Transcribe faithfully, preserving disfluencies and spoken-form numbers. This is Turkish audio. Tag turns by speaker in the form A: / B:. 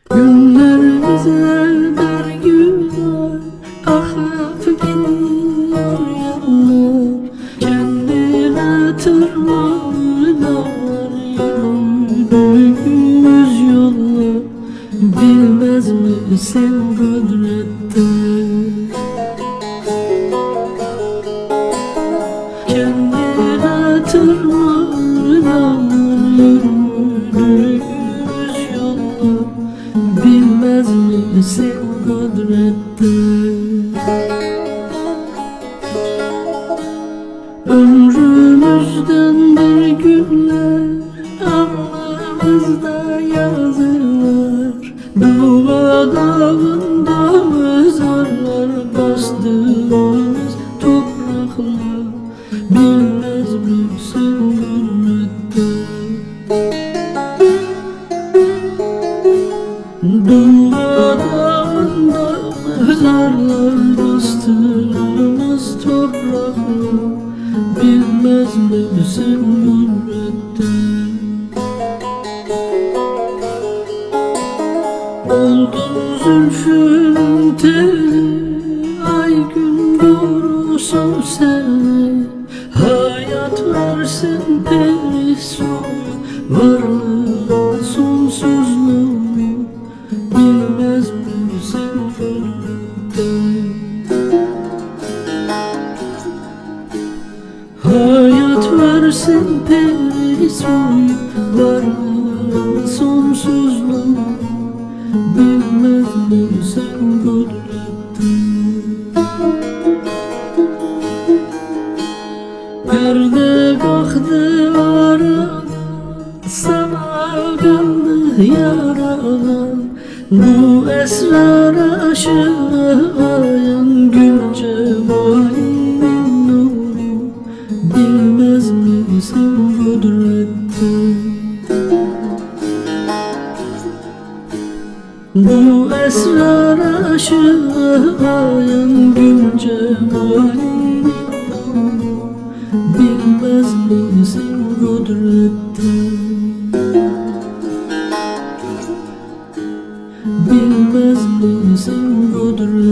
A: Günlerimize bir güzel akıp gidiyor yıllar. Kendine tırmanırlar yürüdüğümüz yollar. Bilmez misin kudrette? Kendine tırmanırlar yürüdüğümüz yollar. Bilmez misin kudrette? Ömrümüzden bir günler alnımızda yazılar. Dua dağında mezarlar bastığımız topraklar. Bilmez misin gurbette? Dua dağında mezarlar bastığımız topraklar. Bilmez misin gurbette? Oldun zülfün teli, ay gün doğrusun seni. Hayat versin perisi, varlığın sonsuzluğu. Bilmez misin gurbette? Hayat versin perisi, varlığın sonsuzluğu. Bilmez misin gurbette? Perde kalktı aradan, sana kaldı yaradan. Bu esrar aşılayan gül cemalinin nuru. Bilmez misin kudrette? Bu esrar aşılayan gül cemalinin nuru. Bilmez misin kudrette? Bilmez misin kudrette?